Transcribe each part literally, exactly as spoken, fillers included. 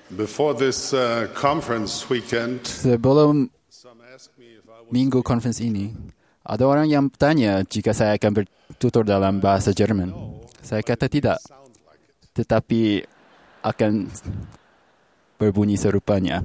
Before this uh, conference weekend, Sebelum some asked me if I would minggu conference ini, ada orang yang bertanya jika saya akan bertutur dalam bahasa Jerman. Saya kata tidak, sound like it. tetapi akan berbunyi serupanya.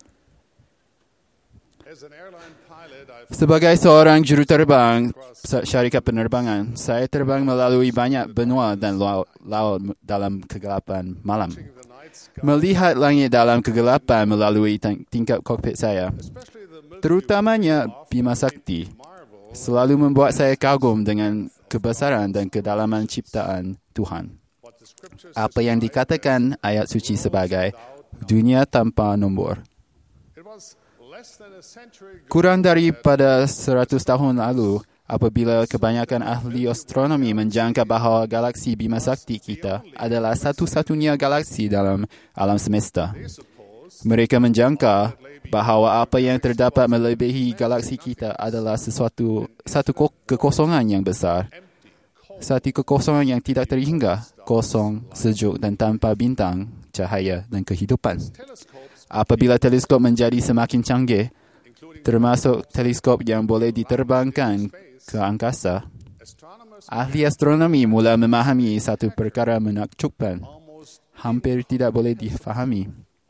As an airline pilot, I've Sebagai seorang juruterbang syarikat penerbangan, saya terbang melalui banyak benua dan laut, laut dalam kegelapan malam. seen the night sky, Melihat langit dalam kegelapan melalui tang- tingkap kokpit saya, especially the Milky terutamanya Bima Sakti, marvel. selalu membuat saya kagum dengan kebesaran dan kedalaman ciptaan Tuhan. What the scriptures Apa yang dikatakan ayat suci sebagai dunia tanpa nombor. it was less than a century ago Kurang daripada seratus tahun lalu, apabila kebanyakan ahli astronomi menjangka bahawa galaksi Bima Sakti kita adalah satu-satunya galaksi dalam alam semesta. they suppose Mereka menjangka bahawa apa yang terdapat melebihi galaksi kita adalah sesuatu satu ko- kekosongan yang besar. Satu kekosongan yang tidak terhingga, kosong, sejuk dan tanpa bintang, cahaya dan kehidupan. telescopes, Apabila teleskop menjadi semakin canggih, including termasuk teleskop yang boleh diterbangkan ke angkasa, astronomers, ahli astronomi mula memahami satu perkara menakjubkan, almost hampir tidak boleh difahami,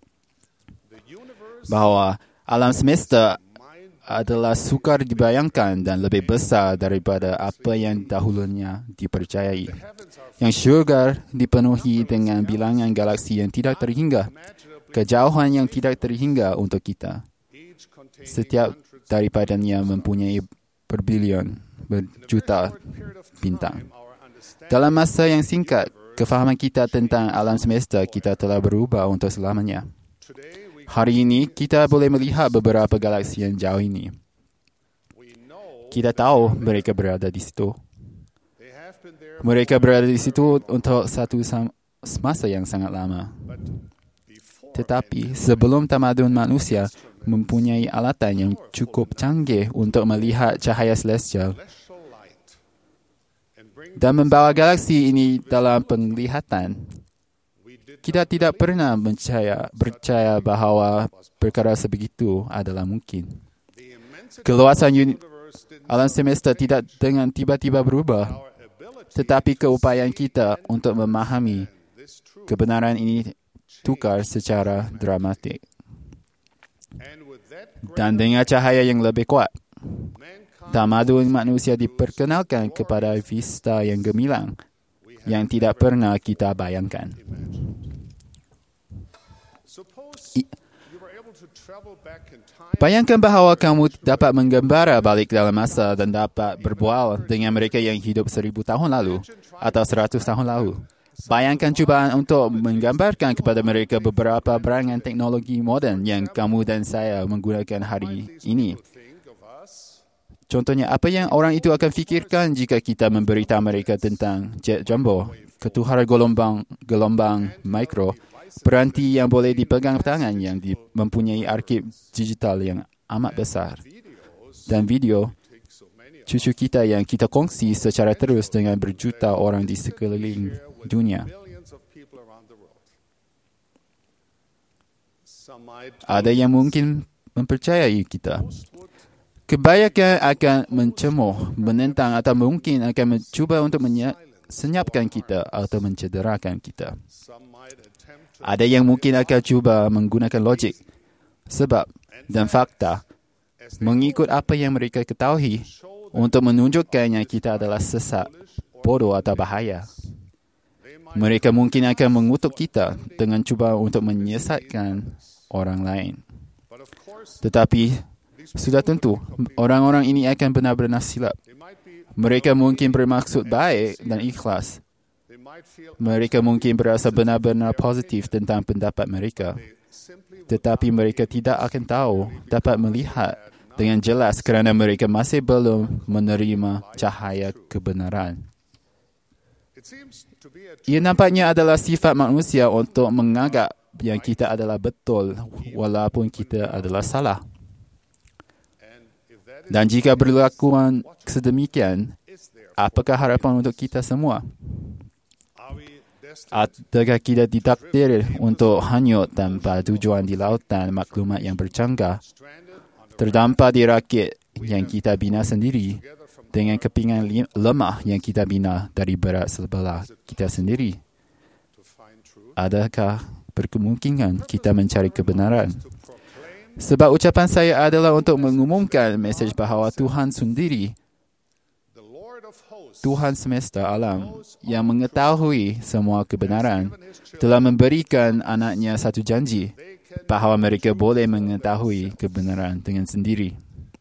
the universe bahawa alam semesta mind adalah sukar dibayangkan dan lebih besar daripada apa yang dahulunya dipercayai. heavens are Yang syurga dipenuhi dengan bilangan galaksi yang tidak terhingga, imaginably kejauhan yang tidak terhingga untuk kita. each containing Setiap hundreds daripadanya mempunyai berbilion, berjuta short period of bintang. time our understanding Dalam masa yang singkat, kefahaman kita tentang alam semesta kita telah berubah untuk selamanya. today we Hari ini, kita boleh melihat beberapa galaksi yang jauh ini. we know Kita tahu mereka berada di situ. they have been there Mereka berada di situ untuk satu sam- masa yang sangat lama. but before Tetapi, sebelum tamadun manusia mempunyai alatan yang cukup canggih untuk melihat cahaya celestial celestial light and bring dan membawa galaksi ini dalam penglihatan, we did kita tidak pernah percaya, percaya bahawa perkara sebegitu adalah mungkin. the immensity Keluasan uni- universe didn't alam semesta tidak dengan tiba-tiba berubah, our ability tetapi keupayaan kita untuk memahami this truth kebenaran ini tukar secara dramatik. and with that Dan dengan cahaya yang lebih kuat, mankind tamadun manusia diperkenalkan kepada vista yang gemilang yang tidak pernah kita bayangkan. suppose I- you were able to travel back in time Bayangkan bahawa kamu dapat menggembara balik dalam masa dan dapat berbual dengan mereka yang hidup seribu tahun lalu atau seratus tahun lalu. Bayangkan cubaan untuk menggambarkan kepada mereka beberapa barangan teknologi moden yang kamu dan saya menggunakan hari ini. think of us Contohnya, apa yang orang itu akan fikirkan jika kita memberitahu mereka tentang jet jumbo, ketuhar gelombang gelombang mikro, peranti yang boleh dipegang tangan yang di, mempunyai arsip digital yang amat besar, videos dan video take so many cucu kita yang kita kongsi secara terus dengan berjuta orang di sekeliling dunia. millions of people around the world. Some might Ada yang mungkin mempercayai kita. most would Kebanyakan akan mencemoh, menentang atau mungkin akan mencuba untuk menye- senyapkan kita atau mencederakan kita. some might attempt to Ada yang mungkin akan cuba menggunakan logik, sebab dan fakta mengikut apa yang mereka ketahui untuk menunjukkan yang kita adalah sesat, bodoh atau bahaya. Mereka mungkin akan mengutuk kita dengan cuba untuk menyesatkan orang lain. but of course Tetapi, sudah tentu, orang-orang ini akan benar-benar silap. they might be Mereka mungkin bermaksud baik dan ikhlas. they might feel Mereka mungkin berasa benar-benar positif tentang pendapat mereka. they simply would Tetapi mereka tidak akan tahu, dapat melihat dengan jelas kerana mereka masih belum menerima cahaya kebenaran. it seems to be a Ia nampaknya adalah sifat manusia untuk menganggap yang kita adalah betul walaupun kita adalah salah. and if that Dan jika berlakuan sedemikian, is there apakah harapan untuk kita semua? are we Adakah kita ditakdir untuk hanyut tanpa tujuan di lautan maklumat yang bercanggah, terdampar di rakit yang kita bina sendiri, dengan kepingan lemah yang kita bina dari berat sebelah kita sendiri? Adakah berkemungkinan kita mencari kebenaran? Sebab ucapan saya adalah untuk mengumumkan mesej bahawa Tuhan sendiri, Tuhan semesta alam yang mengetahui semua kebenaran, telah memberikan anaknya satu janji bahawa mereka boleh mengetahui kebenaran dengan sendiri.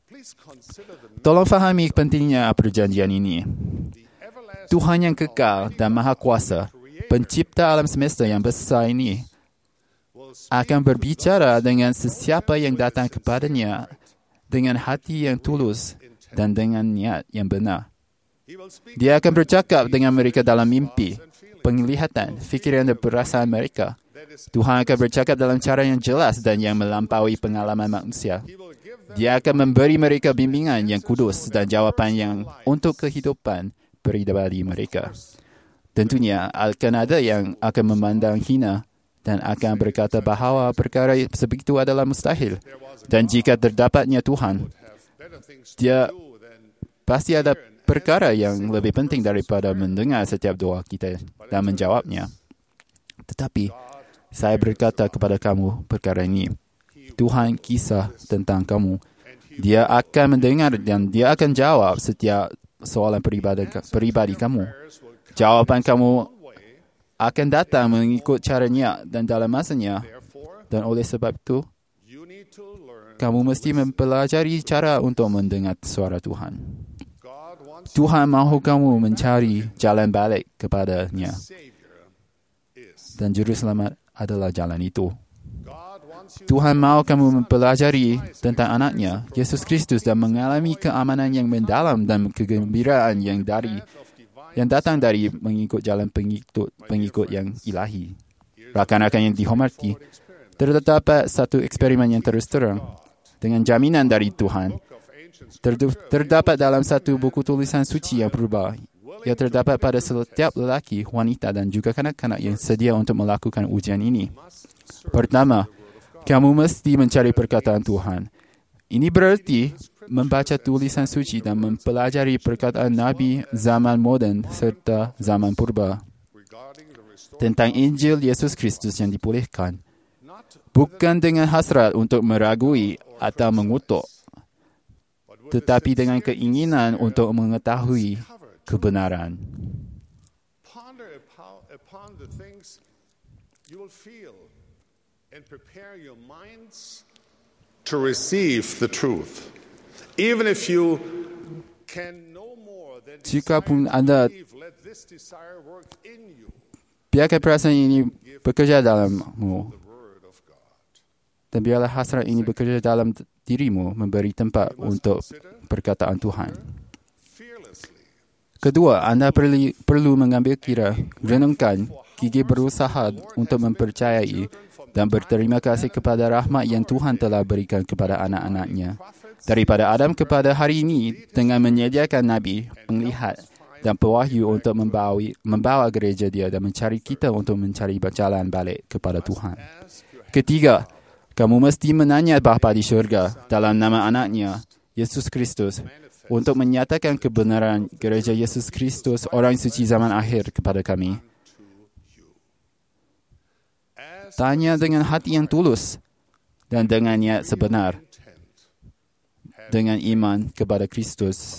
Tolong fahami pentingnya perjanjian ini. Tuhan yang kekal dan maha kuasa, pencipta alam semesta yang besar ini, akan berbicara dengan sesiapa yang datang kepadanya dengan hati yang tulus dan dengan niat yang benar. Dia akan bercakap dengan mereka dalam mimpi, penglihatan, fikiran dan perasaan mereka. Tuhan akan bercakap dalam cara yang jelas dan yang melampaui pengalaman manusia. Dia akan memberi mereka bimbingan yang kudus dan jawapan yang untuk kehidupan peribadi mereka. Tentunya akan ada yang akan memandang hina dan akan berkata bahawa perkara sebegitu adalah mustahil. Dan jika terdapatnya Tuhan, dia pasti ada perkara yang lebih penting daripada mendengar setiap doa kita dan menjawabnya. Tetapi saya berkata kepada kamu perkara ini. Tuhan kisah tentang kamu. Dia akan mendengar dan dia akan jawab setiap soalan peribadi, peribadi kamu. Jawapan kamu akan datang mengikut caranya dan dalam masanya. Dan oleh sebab itu, kamu mesti mempelajari cara untuk mendengar suara Tuhan. Tuhan mahu kamu mencari jalan balik kepadanya. Dan juru selamat adalah jalan itu. Tuhan mahu kamu mempelajari tentang anaknya, Yesus Kristus, dan mengalami keamanan yang mendalam dan kegembiraan yang dari yang datang dari mengikut jalan pengikut pengikut yang ilahi. Rakan-rakan yang dihormati, terdapat satu eksperimen yang terus terang dengan jaminan dari Tuhan. Terdapat dalam satu buku tulisan suci yang purba yang terdapat pada setiap lelaki, wanita dan juga kanak-kanak yang sedia untuk melakukan ujian ini. Pertama, kamu mesti mencari perkataan Tuhan. Ini berarti membaca tulisan suci dan mempelajari perkataan Nabi zaman moden serta zaman purba tentang Injil Yesus Kristus yang dipulihkan. Bukan dengan hasrat untuk meragui atau mengutuk, tetapi dengan keinginan untuk mengetahui kebenaran. And prepare your minds to receive the truth. Even if you can no more than Jikapun anda believe, let this desire work in you. Biarkan perasaan ini bekerja dalammu. The word of God. Dan biarlah hasrat ini bekerja dalam dirimu, memberi tempat untuk perkataan Tuhan. Kedua, anda perlu, perlu mengambil kira, renungkan, gigih berusaha untuk mempercayai dan berterima kasih kepada rahmat yang Tuhan telah berikan kepada anak-anaknya. Daripada Adam kepada hari ini, dengan menyediakan Nabi, penglihat dan pewahyu untuk membawa, membawa gereja dia dan mencari kita untuk mencari jalan balik kepada Tuhan. Ketiga, kamu mesti menanya Bapa di syurga dalam nama anaknya, Yesus Kristus, untuk menyatakan kebenaran gereja Yesus Kristus, orang suci zaman akhir kepada kami. Tanya dengan hati yang tulus dan dengan niat sebenar, dengan iman kepada Kristus.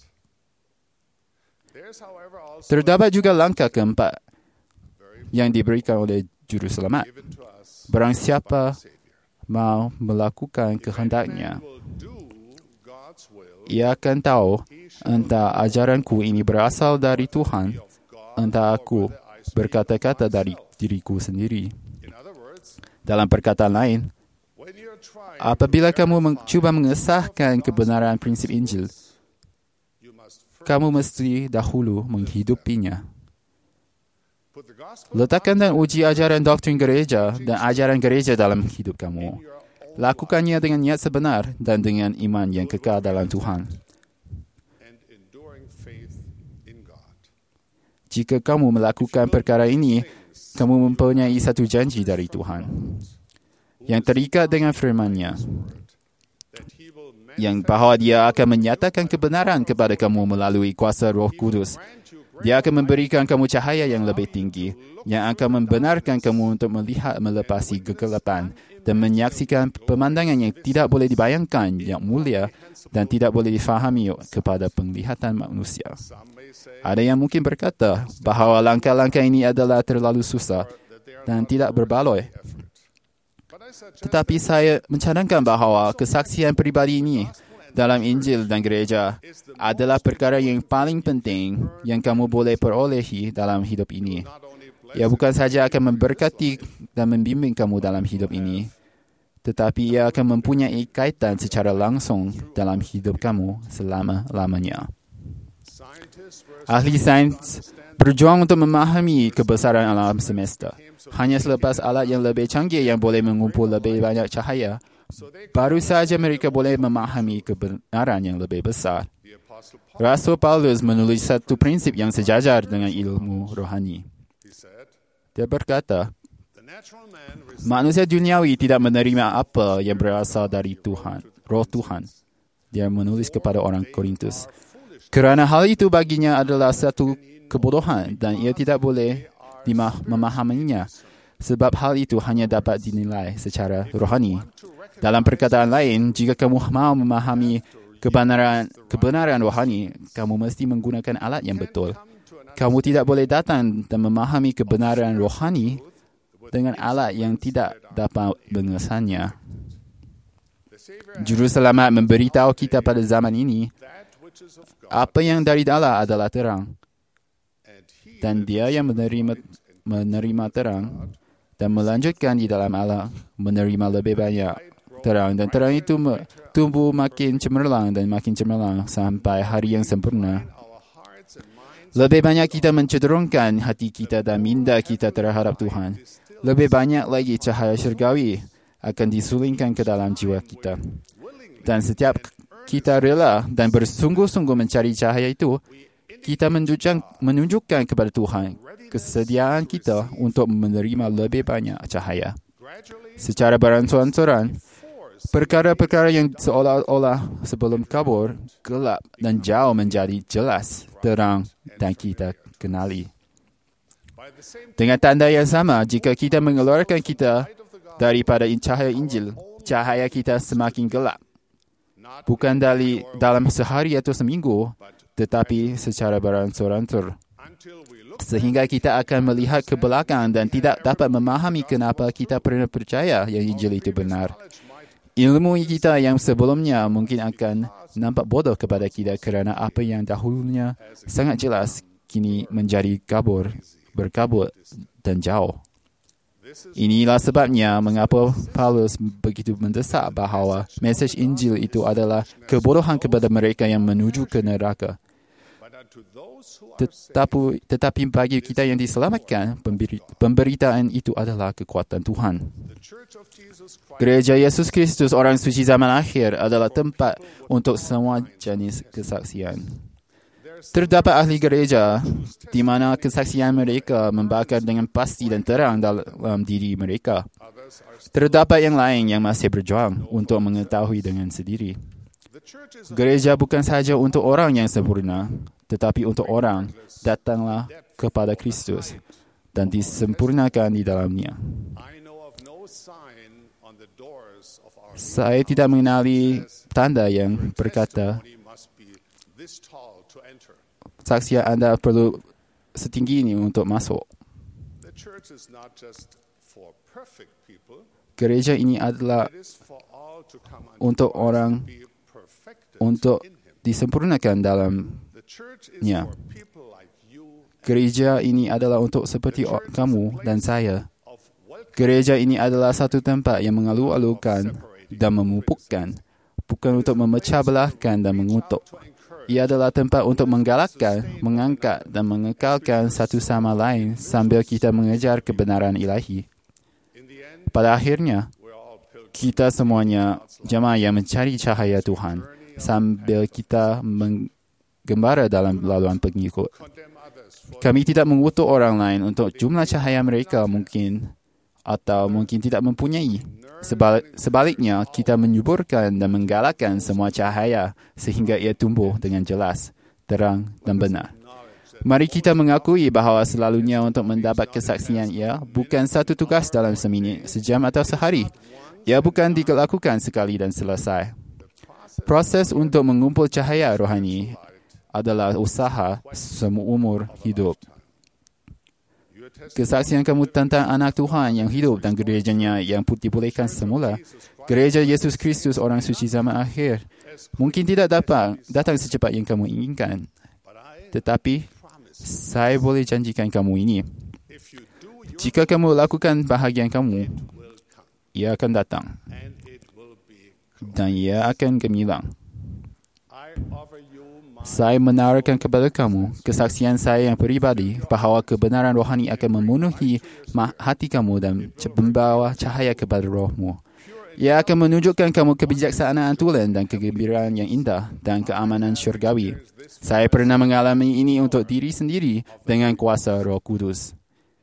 Terdapat juga langkah keempat yang diberikan oleh Juru Selamat. Barang siapa mau melakukan kehendaknya, ia akan tahu entah ajaranku ini berasal dari Tuhan, entah aku berkata-kata dari diriku sendiri. Dalam perkataan lain, apabila kamu mencuba mengesahkan kebenaran prinsip Injil, kamu mesti dahulu menghidupinya. Letakkan dan uji ajaran doktrin gereja dan ajaran gereja dalam hidup kamu. Lakukannya dengan niat sebenar dan dengan iman yang kekal dalam Tuhan. Jika kamu melakukan perkara ini, kamu mempunyai satu janji dari Tuhan yang terikat dengan firman-Nya, yang bahawa Dia akan menyatakan kebenaran kepada kamu melalui kuasa Roh Kudus. Dia akan memberikan kamu cahaya yang lebih tinggi, yang akan membenarkan kamu untuk melihat melepasi kegelapan dan menyaksikan pemandangan yang tidak boleh dibayangkan, yang mulia dan tidak boleh difahami kepada penglihatan manusia. Ada yang mungkin berkata bahawa langkah-langkah ini adalah terlalu susah dan tidak berbaloi. Tetapi saya mencadangkan bahawa kesaksian peribadi ini dalam Injil dan gereja adalah perkara yang paling penting yang kamu boleh perolehi dalam hidup ini. Ia bukan saja akan memberkati dan membimbing kamu dalam hidup ini, tetapi ia akan mempunyai kaitan secara langsung dalam hidup kamu selama-lamanya. Ahli sains berjuang untuk memahami kebesaran alam semesta. Hanya selepas alat yang lebih canggih yang boleh mengumpul lebih banyak cahaya, baru saja mereka boleh memahami kebenaran yang lebih besar. Rasul Paulus menulis satu prinsip yang sejajar dengan ilmu rohani. Dia berkata, manusia duniawi tidak menerima apa yang berasal dari Tuhan, Roh Tuhan. Dia menulis kepada orang Korintus. Kerana hal itu baginya adalah satu kebodohan dan ia tidak boleh dimah- memahaminya, sebab hal itu hanya dapat dinilai secara rohani. Dalam perkataan lain, jika kamu mahu memahami kebenaran, kebenaran rohani, kamu mesti menggunakan alat yang betul. Kamu tidak boleh datang dan memahami kebenaran rohani dengan alat yang tidak dapat mengesannya. Juru Selamat memberitahu kita pada zaman ini, apa yang dari Allah adalah terang. Dan dia yang menerima, menerima terang dan melanjutkan di dalam Allah menerima lebih banyak terang. Dan terang itu tumbuh makin cemerlang dan makin cemerlang sampai hari yang sempurna. Lebih banyak kita mencenderungkan hati kita dan minda kita terhadap Tuhan. Lebih banyak lagi cahaya syurgawi akan disulingkan ke dalam jiwa kita. Dan setiap kita rela dan bersungguh-sungguh mencari cahaya itu, kita menunjukkan kepada Tuhan kesediaan kita untuk menerima lebih banyak cahaya. Secara beransur-ansuran, perkara-perkara yang seolah-olah sebelum kabur, gelap dan jauh menjadi jelas, terang dan kita kenali. Dengan tanda yang sama, jika kita mengeluarkan kita daripada cahaya Injil, cahaya kita semakin gelap. Bukan dari dalam sehari atau seminggu, tetapi secara beransur-ansur. Sehingga kita akan melihat ke belakang dan tidak dapat memahami kenapa kita pernah percaya yang Injil itu benar. Ilmu kita yang sebelumnya mungkin akan nampak bodoh kepada kita kerana apa yang dahulunya sangat jelas kini menjadi kabur, berkabut dan jauh. Inilah sebabnya mengapa Paulus begitu mendesak bahawa mesej Injil itu adalah kebodohan kepada mereka yang menuju ke neraka. Tetapi, tetapi bagi kita yang diselamatkan, pemberitaan itu adalah kekuatan Tuhan. Gereja Yesus Kristus orang suci zaman akhir adalah tempat untuk semua jenis kesaksian. Terdapat ahli gereja di mana kesaksian mereka membakar dengan pasti dan terang dalam diri mereka. Terdapat yang lain yang masih berjuang untuk mengetahui dengan sendiri. Gereja bukan sahaja untuk orang yang sempurna, tetapi untuk orang datanglah kepada Kristus dan disempurnakan di dalamnya. Saya tidak mengenali tanda yang berkata saksian anda perlu setinggi ini untuk masuk. Gereja ini adalah untuk orang untuk disempurnakan dalamnya. Gereja ini adalah untuk seperti kamu dan saya. Gereja ini adalah satu tempat yang mengalu-alukan dan memupukkan, bukan untuk memecah belahkan dan mengutuk. Ia adalah tempat untuk menggalakkan, mengangkat dan mengekalkan satu sama lain sambil kita mengejar kebenaran ilahi. Pada akhirnya, kita semuanya jemaah yang mencari cahaya Tuhan sambil kita menggembara dalam laluan pengikut. Kami tidak mengutuk orang lain untuk jumlah cahaya mereka mungkin atau mungkin tidak mempunyai. Sebalik, sebaliknya, kita menyuburkan dan menggalakkan semua cahaya sehingga ia tumbuh dengan jelas, terang dan benar. Mari kita mengakui bahawa selalunya untuk mendapat kesaksian ia bukan satu tugas dalam seminit, sejam atau sehari. Ia bukan dilakukan sekali dan selesai. Proses untuk mengumpul cahaya rohani adalah usaha seumur hidup. Kesaksian kamu tentang anak Tuhan yang hidup dan gerejanya yang dibolehkan semula, gereja Yesus Kristus orang suci zaman akhir, mungkin tidak dapat datang secepat yang kamu inginkan. Tetapi, saya boleh janjikan kamu ini. Jika kamu lakukan bahagian kamu, ia akan datang. Dan ia akan gemilang. Saya menawarkan kepada kamu kesaksian saya yang peribadi bahawa kebenaran rohani akan memenuhi hati kamu dan membawa cahaya kepada rohmu. Ia akan menunjukkan kamu kebijaksanaan tulen dan kegembiraan yang indah dan keamanan syurgawi. Saya pernah mengalami ini untuk diri sendiri dengan kuasa Roh Kudus.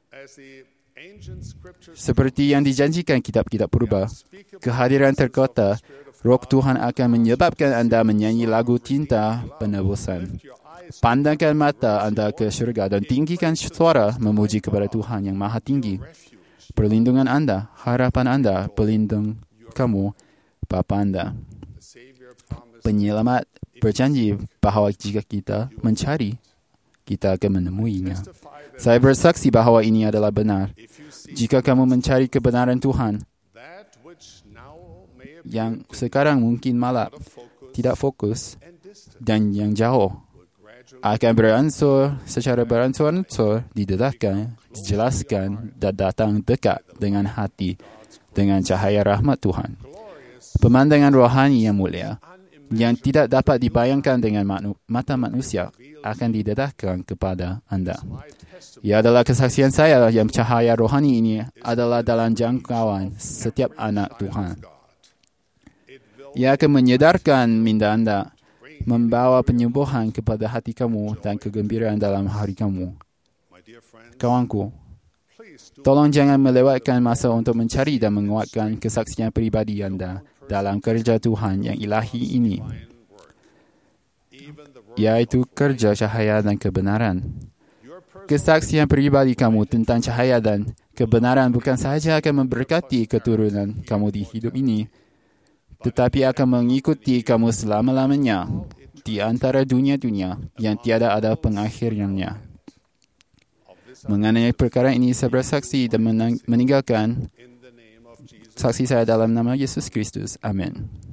Seperti yang dijanjikan kitab-kitab purba, kehadiran terkota Roh Tuhan akan menyebabkan anda menyanyi lagu cinta penebusan. Pandangkan mata anda ke syurga dan tinggikan suara memuji kepada Tuhan yang maha tinggi. Perlindungan anda, harapan anda, pelindung kamu, Bapa anda. Penyelamat berjanji bahawa jika kita mencari, kita akan menemuinya. Saya bersaksi bahawa ini adalah benar. Jika kamu mencari kebenaran Tuhan, yang sekarang mungkin malah tidak fokus dan yang jauh, akan beransur secara beransur-ansur didedahkan, dijelaskan dan datang dekat dengan hati dengan cahaya rahmat Tuhan. Pemandangan rohani yang mulia yang tidak dapat dibayangkan dengan mata manusia akan didedahkan kepada anda. Ia adalah kesaksian saya yang cahaya rohani ini adalah dalam jangkauan setiap anak Tuhan. Ia akan menyedarkan minda anda, membawa penyembuhan kepada hati kamu dan kegembiraan dalam hari kamu. Kawanku, tolong jangan melewatkan masa untuk mencari dan menguatkan kesaksian pribadi anda dalam kerja Tuhan yang ilahi ini, iaitu kerja cahaya dan kebenaran. Kesaksian pribadi kamu tentang cahaya dan kebenaran bukan sahaja akan memberkati keturunan kamu di hidup ini, tetapi akan mengikuti kamu selama-lamanya di antara dunia-dunia yang tiada ada pengakhirnya. Mengenai perkara ini, saya bersaksi dan meninggalkan saksi saya dalam nama Yesus Kristus. Amin.